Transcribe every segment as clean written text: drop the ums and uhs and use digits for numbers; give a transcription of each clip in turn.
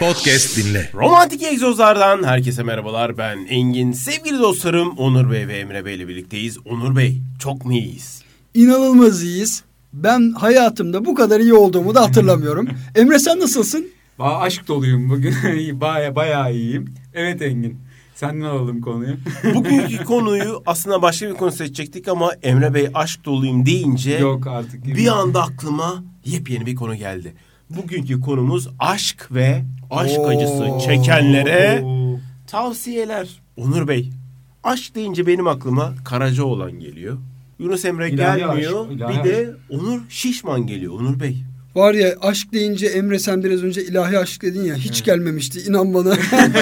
Podcast dinle. Romantik egzozlardan herkese merhabalar. Ben Engin. Sevgili dostlarım Onur Bey ve Emre Bey ile birlikteyiz. Onur Bey, çok mu iyiyiz? İnanılmaz iyiyiz. Ben hayatımda bu kadar iyi olduğumu da hatırlamıyorum. Emre, sen nasılsın? Aşk doluyum bugün. bayağı iyiyim. Evet Engin. Senden alalım konuyu. Bugünkü konuyu aslında başka bir konu seçecektik ama Emre Bey aşk doluyum deyince yok artık. Bir anda aklıma yepyeni bir konu geldi. Bugünkü konumuz aşk ve aşk acısı çekenlere tavsiyeler. Onur Bey, aşk deyince benim aklıma Karacaoğlan geliyor. Yunus Emre İlahi gelmiyor. Aşk, ilahi bir de Onur Şişman geliyor. Onur Bey. Var ya, aşk deyince Emre, sen biraz önce ilahi aşk dedin ya, hiç gelmemişti, inan bana.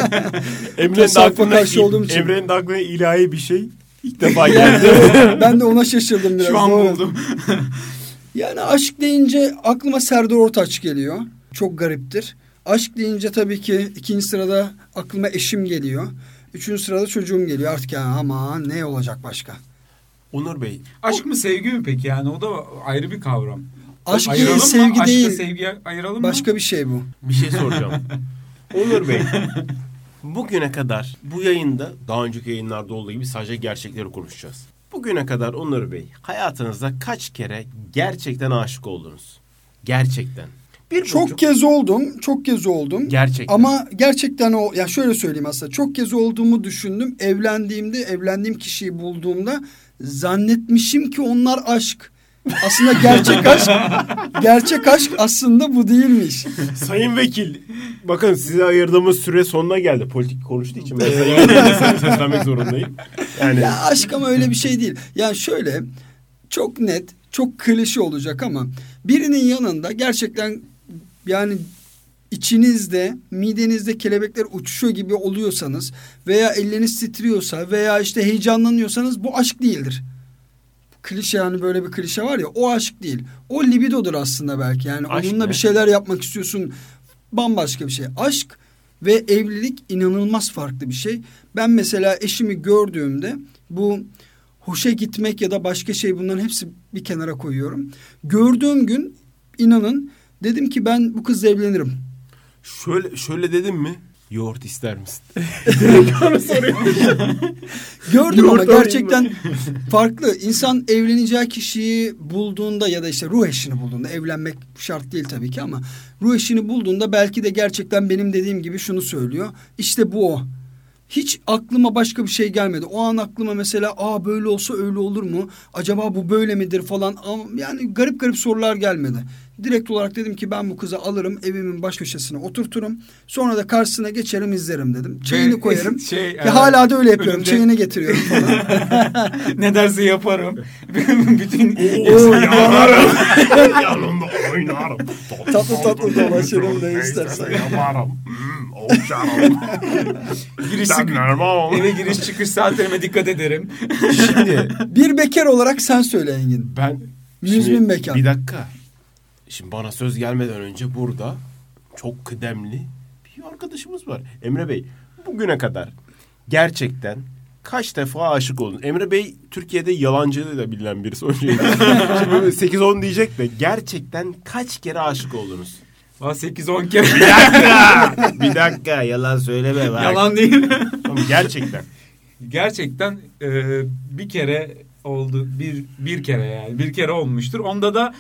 Emre'nin de aklına ilahi bir şey ilk defa geldi. Ben de ona şaşırdım biraz. Şu an buldum. Yani aşk deyince aklıma Serdar Ortaç geliyor. Çok gariptir. Aşk deyince tabii ki ikinci sırada aklıma eşim geliyor. Üçüncü sırada çocuğum geliyor. Artık yani aman ne olacak başka? Onur Bey. Aşk mı sevgi mi peki, yani o da ayrı bir kavram. Aşk değil, sevgi mı? değil. Aşkla sevgiye ayıralım mı? Başka bir şey bu. Bir şey soracağım. Onur Bey, bugüne kadar bu yayında daha önceki yayınlarda olduğu gibi sadece gerçekleri konuşacağız. Bugüne kadar Onur Bey, hayatınızda kaç kere gerçekten aşık oldunuz? Gerçekten. Çok kez oldum. Gerçekten. Ama gerçekten o, ya şöyle söyleyeyim, aslında çok kez olduğumu düşündüm. Evlendiğim kişiyi bulduğumda zannetmişim ki onlar aşk. Aslında gerçek aşk aslında bu değilmiş. Sayın Vekil, bakın size ayırdığımız süre sonuna geldi. Politik konuştuğu için ben Sayın Vekil'e seslenmek zorundayım. Yani... Ya aşk ama öyle bir şey değil. Yani şöyle, çok net, çok klişe olacak ama birinin yanında gerçekten, yani içinizde, midenizde kelebekler uçuşuyor gibi oluyorsanız veya elleriniz titriyorsa veya işte heyecanlanıyorsanız bu aşk değildir. Klişe, yani böyle bir klişe var ya, o aşk değil. O libidodur aslında belki. Yani aşk onunla bir şeyler yapmak istiyorsun, bambaşka bir şey. Aşk ve evlilik inanılmaz farklı bir şey. Ben mesela eşimi gördüğümde bu hoşa gitmek ya da başka şey, bunların hepsi bir kenara koyuyorum. Gördüğüm gün inanın dedim ki ben bu kızla evlenirim. Şöyle dedim mi? Yoğurt ister misin? Gördüm ama gerçekten farklı. İnsan evleneceği kişiyi bulduğunda ya da işte ruh eşini bulduğunda, evlenmek şart değil tabii ki ama ruh eşini bulduğunda belki de gerçekten benim dediğim gibi şunu söylüyor. İşte bu o. Hiç aklıma başka bir şey gelmedi. O an aklıma mesela böyle olsa öyle olur mu? Acaba bu böyle midir falan. Yani garip sorular gelmedi. Direkt olarak dedim ki ben bu kızı alırım, evimin baş köşesine oturturum. Sonra da karşısına geçerim, izlerim dedim. Çayını koyarım. Hala da öyle yapıyorum. Önümde... Çayını getiriyorum falan. Ne derse yaparım. Bütün yanarım. Yanında oynarım. Tatlı dolaşırım da istersen. Yaparım. Okşarım. Eve giriş çıkış saatlerime dikkat ederim. Şimdi bir bekar olarak sen söyle Engin. Ben müzmin bekar. Bir dakika. Şimdi bana söz gelmeden önce burada çok kıdemli bir arkadaşımız var. Emre Bey, bugüne kadar gerçekten kaç defa aşık oldun? Emre Bey Türkiye'de yalancılığı da bilinen birisi. 8-10 diyecek de gerçekten kaç kere aşık oldunuz? 8-10 kere. Bir dakika yalan söyleme. Bak. Yalan değil. Gerçekten. Gerçekten bir kere oldu. Bir kere yani. Bir kere olmuştur. Onda da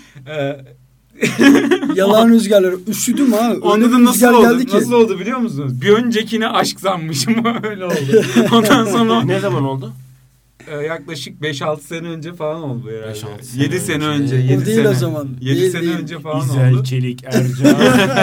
yalan rüzgarları. Üşüdüm ha. Onda da nasıl oldu? Nasıl oldu biliyor musunuz? Bir öncekine aşk sanmışım. Öyle oldu. Ondan sonra... Ne zaman oldu? Yaklaşık 5-6 sene önce falan oldu herhalde. 7 7 sene önce. 7 değil o zaman. 7 sene önce falan İzel, oldu. Çelik, Ercan.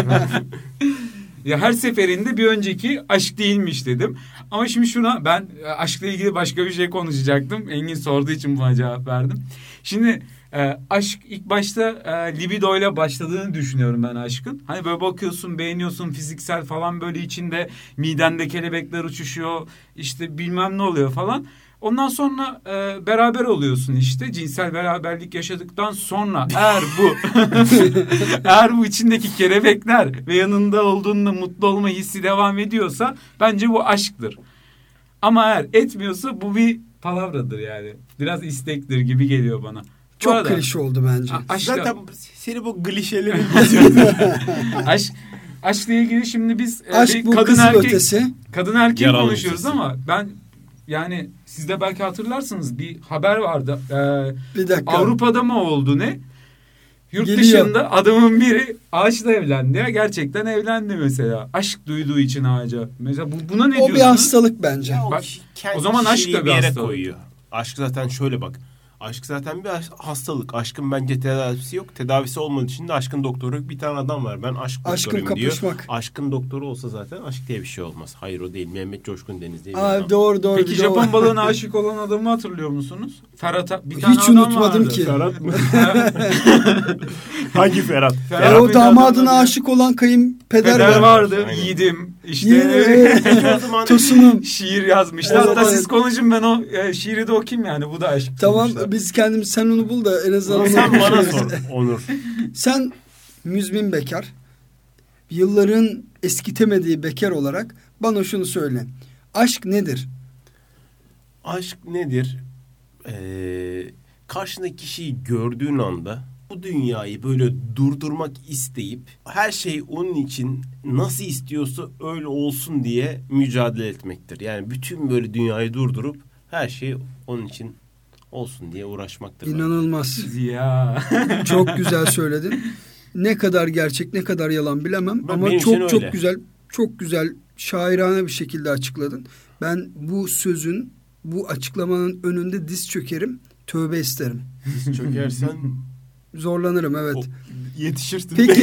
Ya her seferinde bir önceki aşk değilmiş dedim. Ama şimdi şuna, ben aşkla ilgili başka bir şey konuşacaktım. Engin sorduğu için buna cevap verdim. Şimdi aşk ilk başta libidoyla başladığını düşünüyorum ben aşkın. Hani böyle bakıyorsun, beğeniyorsun, fiziksel falan, böyle içinde midende kelebekler uçuşuyor. İşte bilmem ne oluyor falan. Ondan sonra beraber oluyorsun işte. Cinsel beraberlik yaşadıktan sonra eğer bu içindeki kelebekler ve yanında olduğunda mutlu olma hissi devam ediyorsa bence bu aşktır. Ama eğer etmiyorsa bu bir palavradır yani. Biraz istektir gibi geliyor bana. Çok arada, klişe oldu bence. Zaten seni bu klişelerin aşkla ilgili şimdi biz Aşk bir bu kadın kızıl erkek ötesi. kadın erkek Yaralı konuşuyoruz ötesi. ama ben yani siz de belki hatırlarsınız bir haber vardı. Bir dakika. Avrupa'da mı oldu ne? Yurt Geliyor. dışında adamın biri ağaçla evlendi ya. Gerçekten evlendi mesela. Aşk duyduğu için ağaca. Mesela buna ne O diyorsunuz? bir hastalık bence. Ya Bak, kendi o zaman aşk kişiliği da bir bir yere hastalık. koyuyor. Aşk zaten şöyle bak. Aşk zaten bir hastalık. Aşkın bence tedavisi yok. Tedavisi olmadığı için de aşkın doktoru yok. Bir tane adam var. Ben aşk Aşkın doktoruyum diyor. kapışmak. Aşkın doktoru olsa zaten aşk diye bir şey olmaz. Hayır o değil. Mehmet Coşkun Deniz diye bir Aa, adam. doğru. Peki doğru. Japon balığına aşık olan adamı hatırlıyor musunuz? Ferhat bir tane Hiç adam unutmadım vardı. ki. Ferhat mı? Hangi Ferhat? Ferhat O bir damadına adam aşık olan kayınpeder Peder var. vardı. Aynen. Yiğidim. İşte Evet. Peki o zaman Tosunum. şiir yazmıştı. Evet, Hatta evet. siz konuşun ben o şiiri de okuyayım yani. Bu da aşk. Tamam sonuçta. biz kendimiz sen onu bul da en azından onu sen bana konuşuruz. sor Onur. Sen müzmin bekar, yılların eskitemediği bekar olarak bana şunu söyle. Aşk nedir? Aşk nedir? Karşındaki kişiyi gördüğün anda bu dünyayı böyle durdurmak isteyip her şey onun için nasıl istiyorsa öyle olsun diye mücadele etmektir. Yani bütün böyle dünyayı durdurup her şey onun için olsun diye uğraşmaktır. İnanılmaz. Ya. Çok güzel söyledin. Ne kadar gerçek ne kadar yalan bilemem Ben- ama benim için çok öyle. çok güzel şairane bir şekilde açıkladın. Ben bu sözün bu açıklamanın önünde diz çökerim, tövbe isterim. Çökersen Zorlanırım evet. yetişirsin. Peki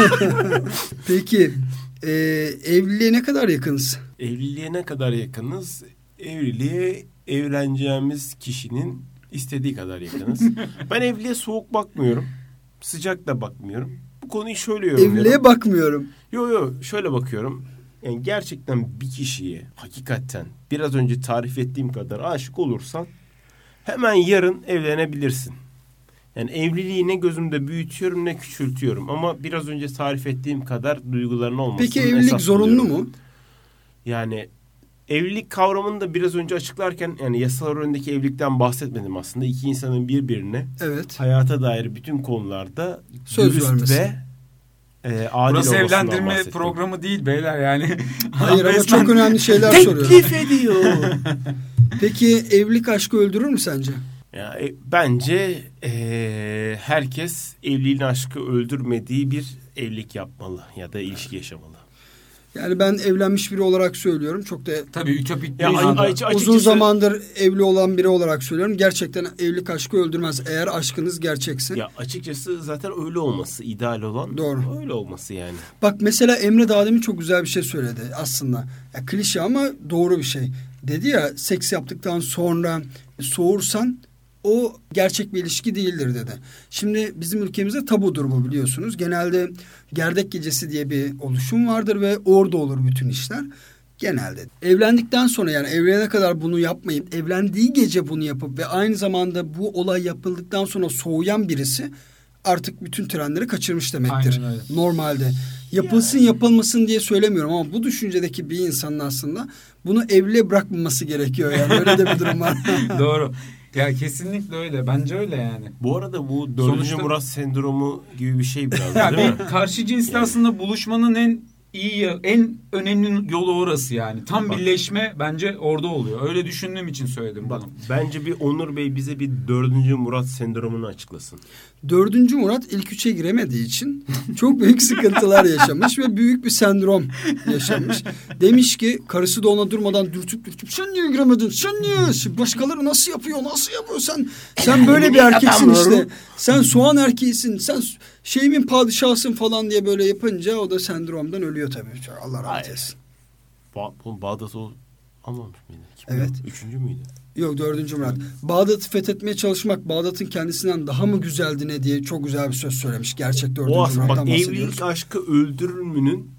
peki evliliğe ne kadar yakınız? Evliliğe ne kadar yakınız? Evliliğe evleneceğimiz kişinin istediği kadar yakınız. Ben evliliğe soğuk bakmıyorum. Sıcak da bakmıyorum. Bu konuyu şöyle yorumluyorum. Evliliğe bakmıyorum. Yo şöyle bakıyorum. Yani gerçekten bir kişiye hakikaten biraz önce tarif ettiğim kadar aşık olursan hemen yarın evlenebilirsin. Yani evliliği ne gözümde büyütüyorum ne küçültüyorum. Ama biraz önce tarif ettiğim kadar duyguların olmasını Peki evlilik esas zorunlu buluyorum. mu? Yani evlilik kavramını da biraz önce açıklarken yani yasalar önündeki evlilikten bahsetmedim aslında. İki insanın birbirine Evet. hayata dair bütün konularda Söz dürüst vermesi. ve adil Burası olmasından evlendirme bahsettim. programı değil beyler yani. Hayır ama Resmen- çok önemli şeyler soruyorum. Teklif ediyor. Peki evlilik aşkı öldürür mü sence? Ya, bence herkes evliliğin aşkı öldürmediği bir evlilik yapmalı ya da ilişki yaşamalı. Yani ben evlenmiş biri olarak söylüyorum. Çok da Tabii ütopik Ya, bir açıkçası- uzun zamandır evli olan biri olarak söylüyorum. Gerçekten evlilik aşkı öldürmez. Eğer aşkınız gerçekse. Ya açıkçası zaten öyle olması ideal olan. Doğru. Öyle olması yani. Bak mesela Emre daha demin çok güzel bir şey söyledi aslında. Ya, klişe ama doğru bir şey. Dedi ya seks yaptıktan sonra soğursan o gerçek bir ilişki değildir dedi. Şimdi bizim ülkemizde tabudur bu biliyorsunuz. Genelde gerdek gecesi diye bir oluşum vardır ve orada olur bütün işler. Genelde. Evlendikten sonra yani evlenene kadar bunu yapmayıp evlendiği gece bunu yapıp ve aynı zamanda bu olay yapıldıktan sonra soğuyan birisi artık bütün trenleri kaçırmış demektir. Aynen öyle. Normalde. Yapılsın yapılmasın diye söylemiyorum ama bu düşüncedeki bir insanın aslında bunu evliliğe bırakmaması gerekiyor. Yani öyle de bir durum var. Doğru. Ya kesinlikle öyle. Bence öyle yani. Bu arada bu 4. Sonuçta- Murat sendromu gibi bir şey biraz Ya değil mi? bir karşı cinsle Yani. aslında buluşmanın en iyi, en önemli yolu orası yani. Tam Bak. birleşme bence orada oluyor. Öyle düşündüğüm için söyledim Bak bunu. bence bir Onur Bey bize bir 4. Murat sendromunu açıklasın. 4. Murat ilk üçe giremediği için çok büyük sıkıntılar yaşamış ve büyük bir sendrom yaşamış. Demiş ki karısı da ona durmadan dürtüp sen niye giremedin? Sen niye? Başkaları nasıl yapıyor? Nasıl yapıyor? Sen böyle bir erkeksin işte. Sen soğan erkeğisin. Sen şeyimin padişahısın falan diye böyle yapınca o da sendromdan ölüyor tabii. Allah rahmet Hayır. eylesin. Bağdat o almamış mıydı? Evet. 3. müydü? Yok 4. Murat. Bağdat'ı fethetmeye çalışmak Bağdat'ın kendisinden daha mı güzeldi ne diye çok güzel bir söz söylemiş. Gerçek 4. O aslında Murat'tan bak bahsediyoruz. evlilik aşkı öldürür mü'nün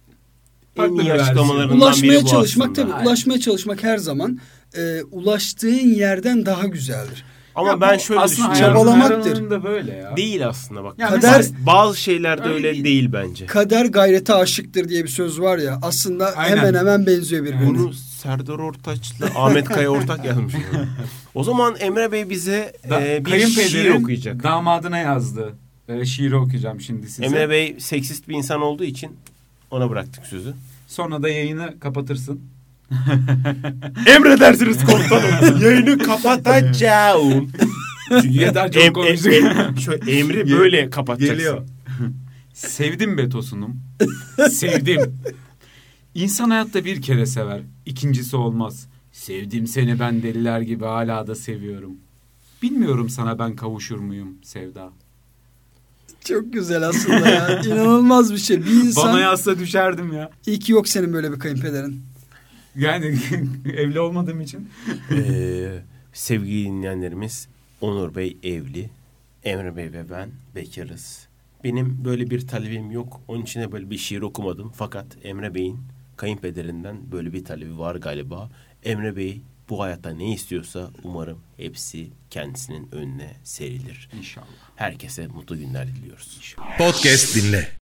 en Farklı iyi bir versiyon. açıklamalarından Ulaşmaya biri bu çalışmak aslında. tabii ulaşmaya çalışmak her zaman ulaştığın yerden daha güzeldir. Ama Ya ben bu şöyle aslında düşünüyorum. hayatın her Çabalamaktır. alanında Da böyle ya. Değil aslında bak. Ya Kader- mesela- Bazı şeylerde Öyle öyle değil. değil bence. Kader gayrete aşıktır diye bir söz var ya aslında Aynen. hemen hemen benziyor birbirine. Bunu Serdar Ortaç'la Ahmet Kaya ortak yazmış. O zaman Emre Bey bize bir şiir Kayınpederin okuyacak. damadına yazdı. Şiiri okuyacağım şimdi size. Emre Bey seksist bir insan olduğu için Ona bıraktık sözü. Sonra da yayını kapatırsın. Emredersiniz komutanım. Yayını kapatacağım. Çünkü yeter çok konuştuk. Şöyle emri böyle kapatacaksın. Geliyor. Sevdim be Tosun'um. Sevdim. İnsan hayatta bir kere sever. İkincisi olmaz. Sevdim seni ben deliler gibi hala da seviyorum. Bilmiyorum sana ben kavuşur muyum Sevda. Çok güzel aslında ya. İnanılmaz bir şey. Bir insan... Bana yazsa düşerdim ya. İyi ki yok senin böyle bir kayınpederin. Yani evli olmadığım için. Sevgili dinleyenlerimiz, Onur Bey evli. Emre Bey ve ben bekarız. Benim böyle bir talebim yok. Onun için de böyle bir şiir okumadım. Fakat Emre Bey'in kayınpederinden böyle bir talebi var galiba. Emre Bey bu hayatta ne istiyorsa umarım hepsi kendisinin önüne serilir. İnşallah. Herkese mutlu günler diliyoruz. Podcast dinle.